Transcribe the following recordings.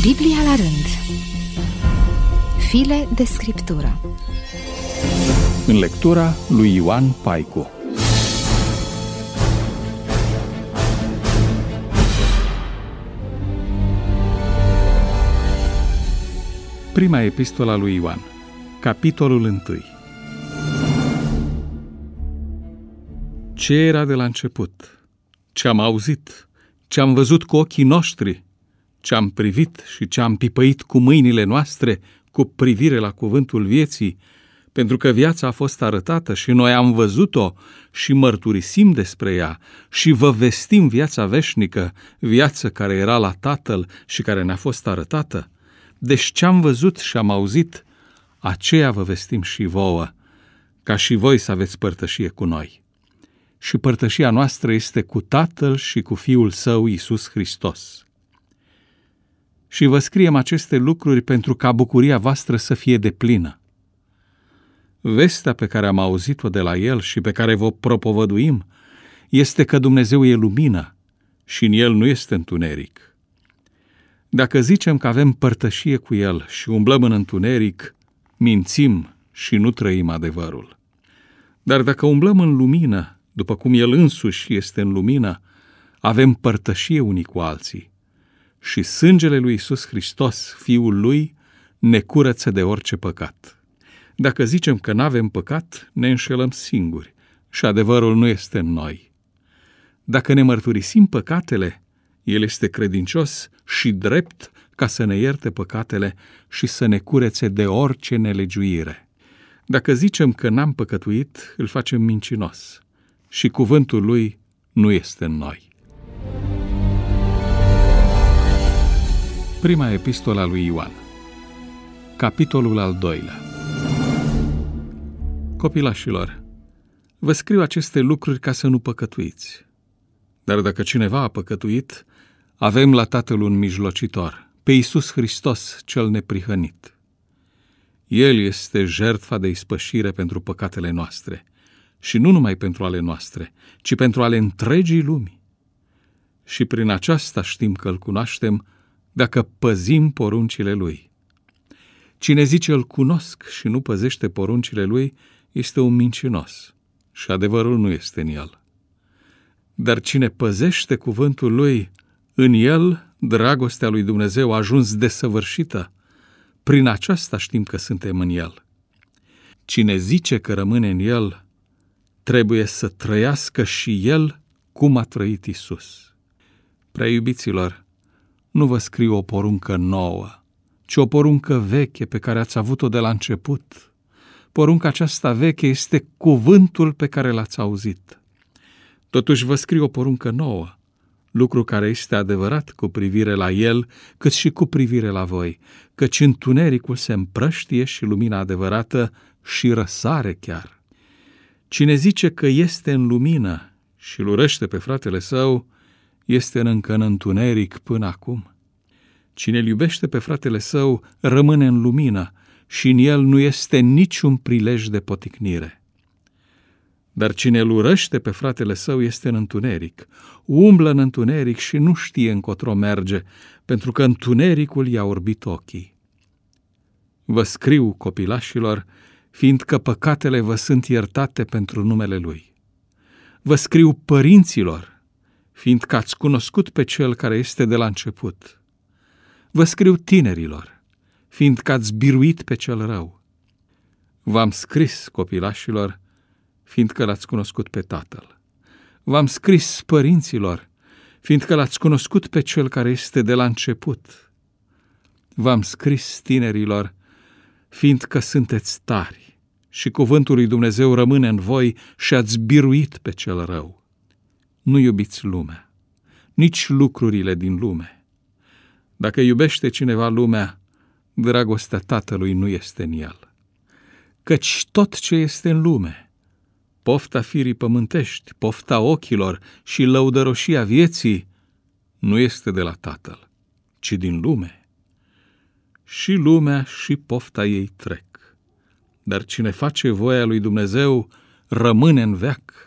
Biblia la rând. File de scriptură. În lectura lui Ioan Paicu. Prima epistola lui Ioan, capitolul 1. Ce era de la început? Ce am auzit? Ce am văzut cu ochii noștri? Ce am privit și ce am pipăit cu mâinile noastre cu privire la cuvântul vieții, pentru că viața a fost arătată și noi am văzut-o și mărturisim despre ea și vă vestim viața veșnică, viață care era la Tatăl și care ne-a fost arătată. Deci ce am văzut și am auzit, aceea vă vestim și vouă, ca și voi să aveți părtășie cu noi. Și părtășia noastră este cu Tatăl și cu Fiul Său, Iisus Hristos. Și vă scriem aceste lucruri pentru ca bucuria voastră să fie deplină. Vestea pe care am auzit-o de la El și pe care vă propovăduim este că Dumnezeu e lumină și în El nu este întuneric. Dacă zicem că avem părtășie cu El și umblăm în întuneric, mințim și nu trăim adevărul. Dar dacă umblăm în lumină, după cum El însuși este în lumină, avem părtășie unii cu alții. Și sângele lui Iisus Hristos, Fiul Lui, ne curăță de orice păcat. Dacă zicem că n-avem păcat, ne înșelăm singuri și adevărul nu este în noi. Dacă ne mărturisim păcatele, El este credincios și drept ca să ne ierte păcatele și să ne curețe de orice nelegiuire. Dacă zicem că n-am păcătuit, îl facem mincinos și cuvântul Lui nu este în noi. Prima epistola lui Ioan, capitolul al 2. Copilașilor, vă scriu aceste lucruri ca să nu păcătuiți. Dar dacă cineva a păcătuit, avem la Tatăl un mijlocitor, pe Iisus Hristos cel neprihănit. El este jertfa de ispășire pentru păcatele noastre, și nu numai pentru ale noastre, ci pentru ale întregii lumi. Și prin aceasta știm că îl cunoaștem, dacă păzim poruncile Lui. Cine zice îl cunosc și nu păzește poruncile Lui, este un mincinos și adevărul nu este în el. Dar cine păzește cuvântul Lui, în el dragostea lui Dumnezeu a ajuns desăvârșită. Prin aceasta știm că suntem în El. Cine zice că rămâne în El, trebuie să trăiască și El cum a trăit Iisus. Prea iubiților, nu vă scriu o poruncă nouă, ci o poruncă veche pe care ați avut-o de la început. Porunca aceasta veche este cuvântul pe care l-ați auzit. Totuși vă scriu o poruncă nouă, lucru care este adevărat cu privire la El, cât și cu privire la voi, căci întunericul se împrăștie și lumina adevărată și răsare chiar. Cine zice că este în lumină și îl urăște pe fratele său, este încă în întuneric până acum. Cine îl iubește pe fratele său rămâne în lumină și în el nu este niciun prilej de poticnire. Dar cine îl urăște pe fratele său este în întuneric, umblă în întuneric și nu știe încotro merge, pentru că întunericul i-a orbit ochii. Vă scriu, copilașilor, fiindcă păcatele vă sunt iertate pentru numele Lui. Vă scriu, părinților, fiindcă ați cunoscut pe Cel care este de la început. Vă scriu, tinerilor, fiindcă ați biruit pe cel rău. V-am scris, copilașilor, fiindcă l-ați cunoscut pe Tatăl. V-am scris, părinților, fiindcă l-ați cunoscut pe Cel care este de la început. V-am scris, tinerilor, fiindcă sunteți tari și cuvântul lui Dumnezeu rămâne în voi și ați biruit pe cel rău. Nu iubiți lumea, nici lucrurile din lume. Dacă iubește cineva lumea, dragostea Tatălui nu este în el. Căci tot ce este în lume, pofta firii pământești, pofta ochilor și lăudăroșia vieții, nu este de la Tatăl, ci din lume. Și lumea și pofta ei trec. Dar cine face voia lui Dumnezeu rămâne în veac.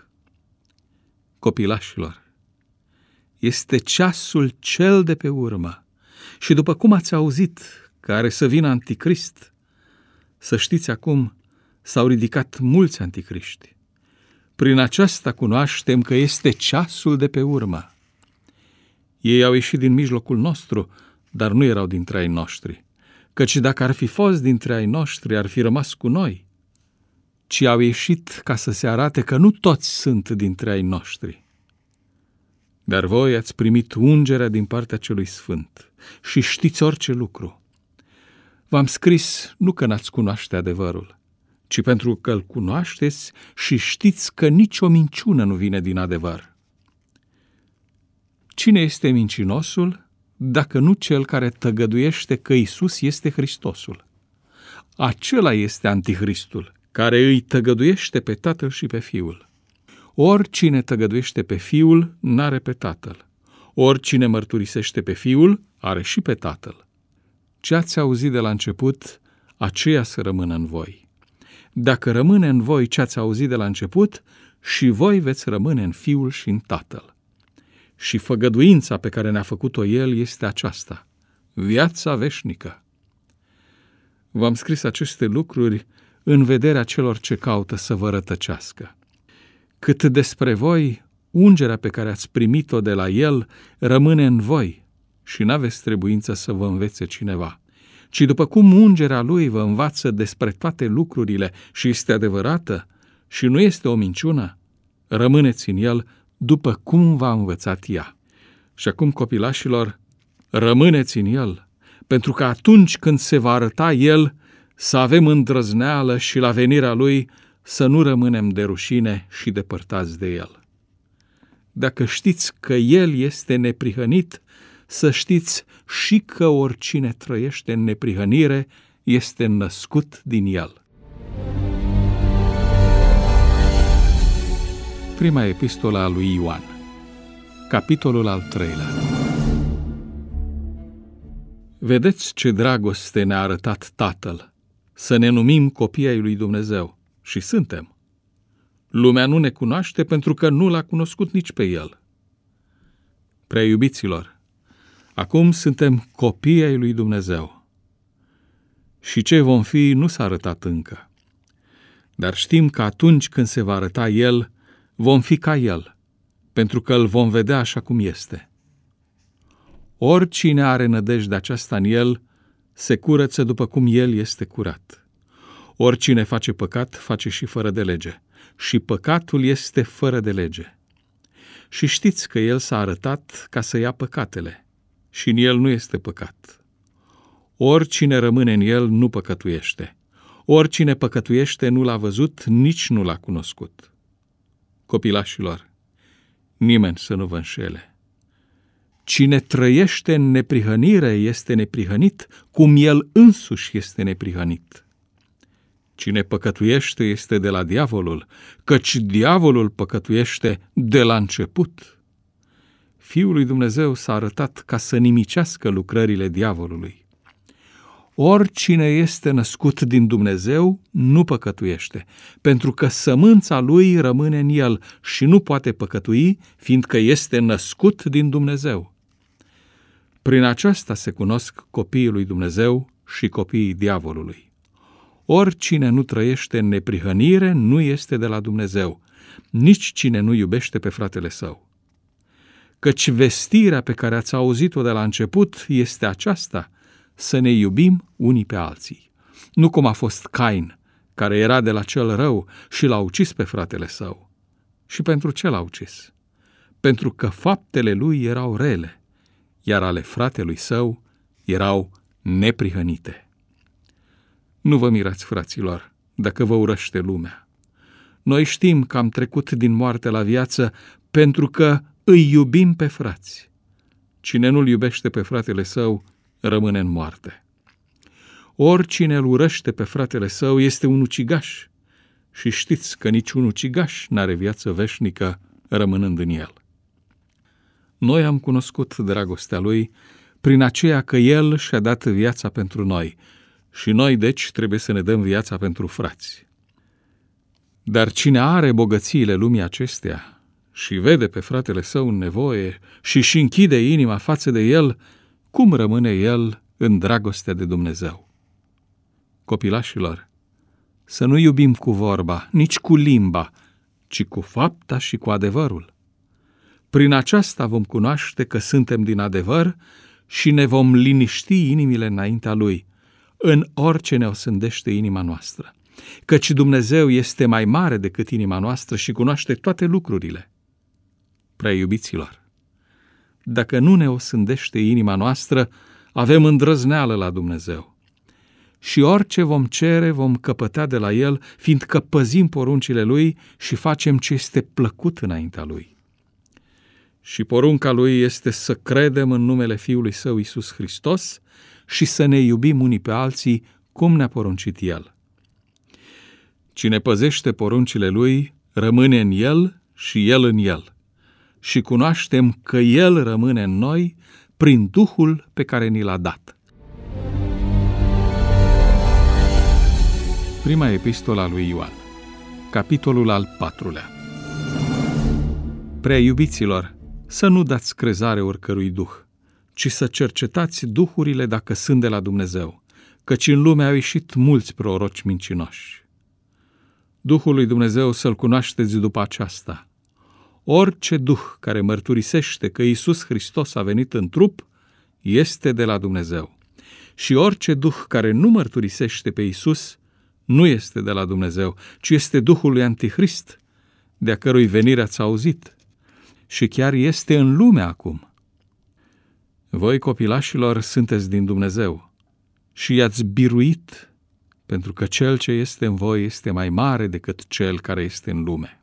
Copilașilor, este ceasul cel de pe urmă și după cum ați auzit că are să vină anticrist, să știți acum, s-au ridicat mulți anticriști. Prin aceasta cunoaștem că este ceasul de pe urmă. Ei au ieșit din mijlocul nostru, dar nu erau dintre ai noștri, căci dacă ar fi fost dintre ai noștri, ar fi rămas cu noi, ci au ieșit ca să se arate că nu toți sunt dintre ai noștri. Dar voi ați primit ungerea din partea celui Sfânt și știți orice lucru. V-am scris nu că n-ați cunoaște adevărul, ci pentru că îl cunoașteți și știți că nicio minciună nu vine din adevăr. Cine este mincinosul, dacă nu cel care tăgăduiește că Iisus este Hristosul? Acela este Antichristul, care îi tăgăduiește pe Tatăl și pe Fiul. Oricine tăgăduiește pe Fiul, n-are pe Tatăl. Oricine mărturisește pe Fiul, are și pe Tatăl. Ce ați auzit de la început, aceea să rămână în voi. Dacă rămâne în voi ce ați auzit de la început, și voi veți rămâne în Fiul și în Tatăl. Și făgăduința pe care ne-a făcut-o El este aceasta, viața veșnică. V-am scris aceste lucruri în vederea celor ce caută să vă rătăcească. Cât despre voi, ungerea pe care ați primit-o de la El rămâne în voi și n-aveți trebuință să vă învețe cineva, ci după cum ungerea Lui vă învață despre toate lucrurile și este adevărată și nu este o minciună, rămâneți în El după cum v-a învățat ea. Și acum, copilașilor, rămâneți în El, pentru că atunci când se va arăta El, să avem îndrăzneală și la venirea Lui să nu rămânem de rușine și depărtați de El. Dacă știți că El este neprihănit, să știți și că oricine trăiește în neprihănire este născut din El. Prima epistolă a lui Ioan, capitolul al 3-lea. Vedeți ce dragoste ne-a arătat Tatăl, să ne numim copii ai lui Dumnezeu, și suntem. Lumea nu ne cunoaște pentru că nu l-a cunoscut nici pe El. Prea iubiților, acum suntem copii ai lui Dumnezeu. Și ce vom fi nu s-a arătat încă. Dar știm că atunci când se va arăta El, vom fi ca El, pentru că îl vom vedea așa cum este. Oricine are nădejde aceasta în El, se curăță după cum El este curat. Oricine face păcat, face și fără de lege, și păcatul este fără de lege. Și știți că El s-a arătat ca să ia păcatele, și în El nu este păcat. Oricine rămâne în El nu păcătuiește. Oricine păcătuiește nu l-a văzut, nici nu l-a cunoscut. Copilașilor, nimeni să nu vă înșele. Cine trăiește în neprihănire este neprihănit, cum El însuși este neprihănit. Cine păcătuiește este de la diavolul, căci diavolul păcătuiește de la început. Fiul lui Dumnezeu s-a arătat ca să nimicească lucrările diavolului. Oricine este născut din Dumnezeu nu păcătuiește, pentru că sămânța lui rămâne în el și nu poate păcătui, fiindcă este născut din Dumnezeu. Prin aceasta se cunosc copiii lui Dumnezeu și copiii diavolului. Oricine nu trăiește în neprihănire nu este de la Dumnezeu, nici cine nu iubește pe fratele său. Căci vestirea pe care ați auzit-o de la început este aceasta, să ne iubim unii pe alții. Nu cum a fost Cain, care era de la cel rău și l-a ucis pe fratele său. Și pentru ce l-a ucis? Pentru că faptele lui erau rele, iar ale fratelui său erau neprihănite. Nu vă mirați, fraților, dacă vă urăște lumea. Noi știm că am trecut din moarte la viață pentru că îi iubim pe frați. Cine nu-l iubește pe fratele său, rămâne în moarte. Oricine îl urăște pe fratele său este un ucigaș și știți că nici un ucigaș n-are viață veșnică rămânând în el. Noi am cunoscut dragostea lui prin aceea că el și-a dat viața pentru noi și noi, deci, trebuie să ne dăm viața pentru frați. Dar cine are bogățiile lumii acestea și vede pe fratele său în nevoie și închide inima față de el, cum rămâne el în dragostea de Dumnezeu? Copilașilor, să nu iubim cu vorba, nici cu limba, ci cu fapta și cu adevărul. Prin aceasta vom cunoaște că suntem din adevăr și ne vom liniști inimile înaintea Lui, în orice ne osândește inima noastră, căci Dumnezeu este mai mare decât inima noastră și cunoaște toate lucrurile. Prea iubiților, dacă nu ne osândește inima noastră, avem îndrăzneală la Dumnezeu. Și orice vom cere, vom căpăta de la El, fiindcă păzim poruncile Lui și facem ce este plăcut înaintea Lui. Și porunca Lui este să credem în numele Fiului Său Iisus Hristos și să ne iubim unii pe alții cum ne-a poruncit El. Cine păzește poruncile Lui, rămâne în El și El în El. Și cunoaștem că El rămâne în noi prin Duhul pe care ni l-a dat. Prima epistola lui Ioan, capitolul al 4-lea. Prea iubiților, să nu dați crezare oricărui duh, ci să cercetați duhurile dacă sunt de la Dumnezeu, căci în lume au ieșit mulți proroci mincinoși. Duhul lui Dumnezeu să-L cunoașteți după aceasta. Orice duh care mărturisește că Iisus Hristos a venit în trup, este de la Dumnezeu. Și orice duh care nu mărturisește pe Iisus, nu este de la Dumnezeu, ci este Duhul lui Antichrist, de-a cărui venire ați auzit, și chiar este în lume acum. Voi, copilașilor, sunteți din Dumnezeu și i-ați biruit, pentru că cel ce este în voi este mai mare decât cel care este în lume.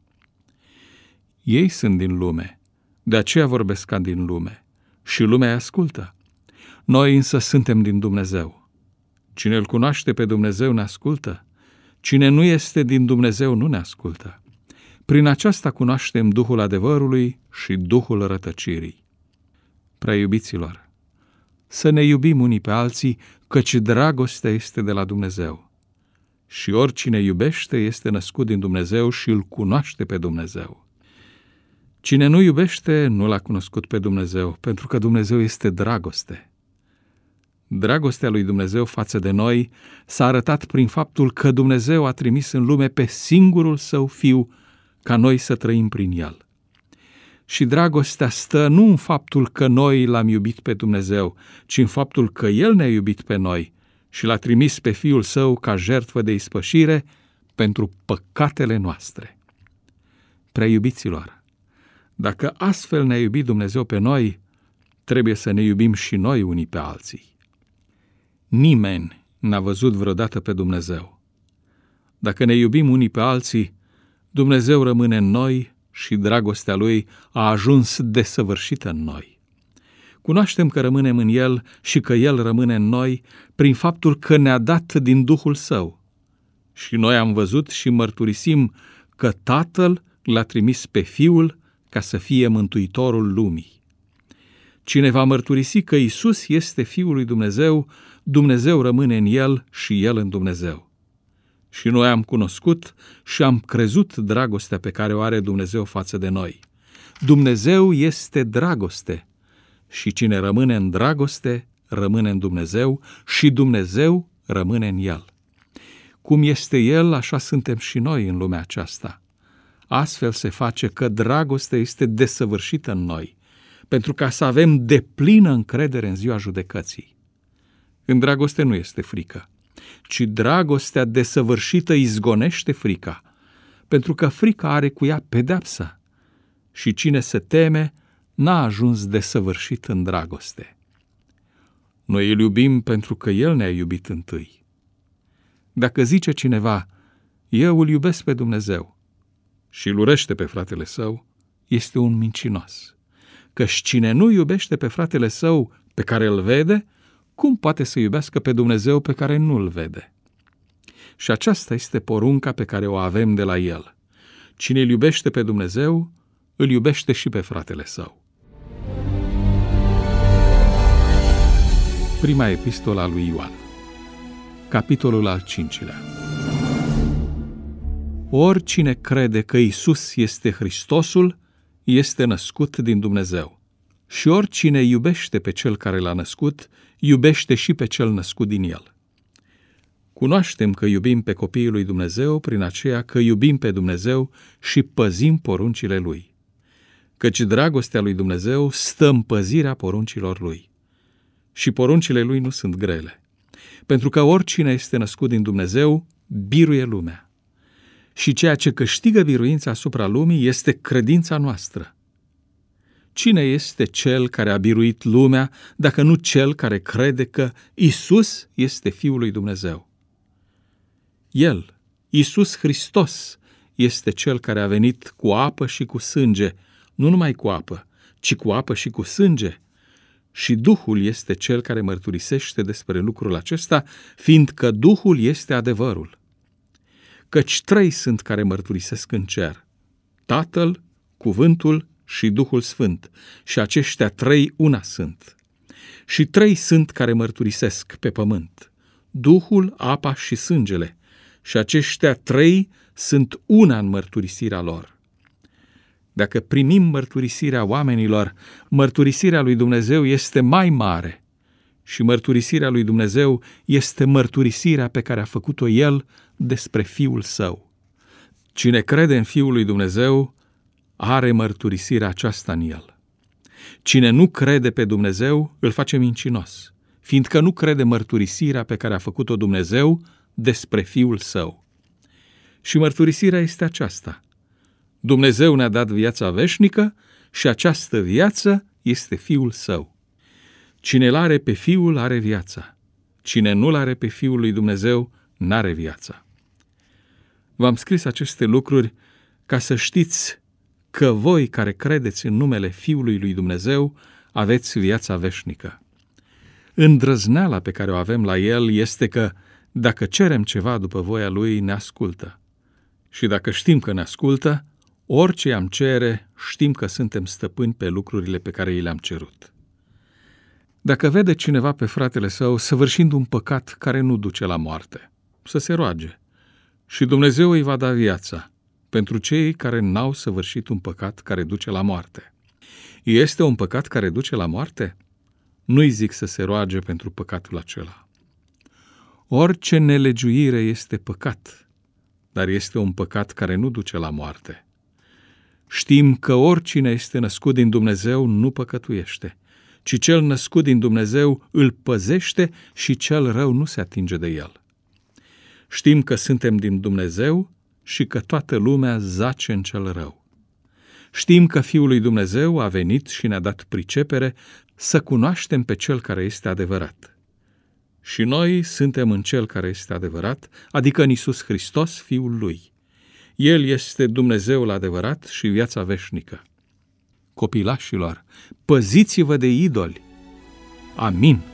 Ei sunt din lume, de aceea vorbesc ca din lume, și lumea îi ascultă. Noi însă suntem din Dumnezeu. Cine îl cunoaște pe Dumnezeu ne ascultă, cine nu este din Dumnezeu nu ne ascultă. Prin aceasta cunoaștem Duhul adevărului și Duhul rătăcirii. Prea iubiților, să ne iubim unii pe alții, căci dragostea este de la Dumnezeu. Și oricine iubește este născut din Dumnezeu și îl cunoaște pe Dumnezeu. Cine nu iubește nu l-a cunoscut pe Dumnezeu, pentru că Dumnezeu este dragoste. Dragostea lui Dumnezeu față de noi s-a arătat prin faptul că Dumnezeu a trimis în lume pe singurul Său Fiu ca noi să trăim prin El. Și dragostea stă nu în faptul că noi L-am iubit pe Dumnezeu, ci în faptul că El ne-a iubit pe noi și L-a trimis pe Fiul Său ca jertfă de ispășire pentru păcatele noastre. Prea iubiților, dacă astfel ne-a iubit Dumnezeu pe noi, trebuie să ne iubim și noi unii pe alții. Nimeni n-a văzut vreodată pe Dumnezeu. Dacă ne iubim unii pe alții, Dumnezeu rămâne în noi și dragostea Lui a ajuns desăvârșită în noi. Cunoaștem că rămânem în El și că El rămâne în noi prin faptul că ne-a dat din Duhul Său. Și noi am văzut și mărturisim că Tatăl L-a trimis pe Fiul ca să fie Mântuitorul lumii. Cine va mărturisi că Iisus este Fiul lui Dumnezeu, Dumnezeu rămâne în El și El în Dumnezeu. Și noi am cunoscut și am crezut dragostea pe care o are Dumnezeu față de noi. Dumnezeu este dragoste și cine rămâne în dragoste, rămâne în Dumnezeu și Dumnezeu rămâne în El. Cum este El, așa suntem și noi în lumea aceasta. Astfel se face că dragostea este desăvârșită în noi, pentru ca să avem deplină încredere în ziua judecății. În dragoste nu este frică, ci dragostea desăvârșită izgonește frica, pentru că frica are cu ea pedeapsa și cine se teme n-a ajuns desăvârșit în dragoste. Noi îl iubim pentru că El ne-a iubit întâi. Dacă zice cineva, eu îl iubesc pe Dumnezeu și îl urăște pe fratele său, este un mincinos. Căci cine nu iubește pe fratele său pe care îl vede, cum poate să iubească pe Dumnezeu pe care nu îl vede? Și aceasta este porunca pe care o avem de la El. Cine îl iubește pe Dumnezeu, îl iubește și pe fratele său. Prima epistola lui Ioan, capitolul al 5-lea. Oricine crede că Iisus este Hristosul, este născut din Dumnezeu. Și oricine iubește pe cel care l-a născut, iubește și pe cel născut din el. Cunoaștem că iubim pe copiii lui Dumnezeu prin aceea că iubim pe Dumnezeu și păzim poruncile Lui. Căci dragostea lui Dumnezeu stă în păzirea poruncilor Lui. Și poruncile Lui nu sunt grele, pentru că oricine este născut din Dumnezeu biruie lumea. Și ceea ce câștigă biruința asupra lumii este credința noastră. Cine este cel care a biruit lumea, dacă nu cel care crede că Isus este Fiul lui Dumnezeu? El, Isus Hristos, este cel care a venit cu apă și cu sânge, nu numai cu apă, ci cu apă și cu sânge. Și Duhul este cel care mărturisește despre lucrul acesta, fiindcă Duhul este adevărul. Căci 3 sunt care mărturisesc în cer: Tatăl, Cuvântul și Duhul Sfânt, și aceștia 3 una sunt. Și 3 sunt care mărturisesc pe pământ: Duhul, apa și sângele, și aceștia 3 sunt una în mărturisirea lor. Dacă primim mărturisirea oamenilor, mărturisirea lui Dumnezeu este mai mare și mărturisirea lui Dumnezeu este mărturisirea pe care a făcut-o El despre Fiul Său. Cine crede în Fiul lui Dumnezeu are mărturisirea aceasta în El. Cine nu crede pe Dumnezeu îl face mincinos, fiindcă nu crede mărturisirea pe care a făcut-o Dumnezeu despre Fiul Său. Și mărturisirea este aceasta: Dumnezeu ne-a dat viața veșnică și această viață este Fiul Său. Cine l-are pe Fiul are viața. Cine nu l-are pe Fiul lui Dumnezeu n-are viața. V-am scris aceste lucruri ca să știți că voi care credeți în numele Fiului lui Dumnezeu aveți viața veșnică. Îndrăzneala pe care o avem la El este că dacă cerem ceva după voia Lui, ne ascultă. Și dacă știm că ne ascultă, orice am cere, știm că suntem stăpâni pe lucrurile pe care i le-am cerut. Dacă vede cineva pe fratele său săvârșind un păcat care nu duce la moarte, să se roage și Dumnezeu îi va da viața pentru cei care n-au săvârșit un păcat care duce la moarte. Este un păcat care duce la moarte? Nu-i zic să se roage pentru păcatul acela. Orice nelegiuire este păcat, dar este un păcat care nu duce la moarte. Știm că oricine este născut din Dumnezeu nu păcătuiește, ci cel născut din Dumnezeu îl păzește și cel rău nu se atinge de el. Știm că suntem din Dumnezeu și că toată lumea zace în cel rău. Știm că Fiul lui Dumnezeu a venit și ne-a dat pricepere să cunoaștem pe Cel care este adevărat. Și noi suntem în Cel care este adevărat, adică în Iisus Hristos, Fiul Lui. El este Dumnezeul adevărat și viața veșnică. Copilașilor, păziți-vă de idoli. Amin.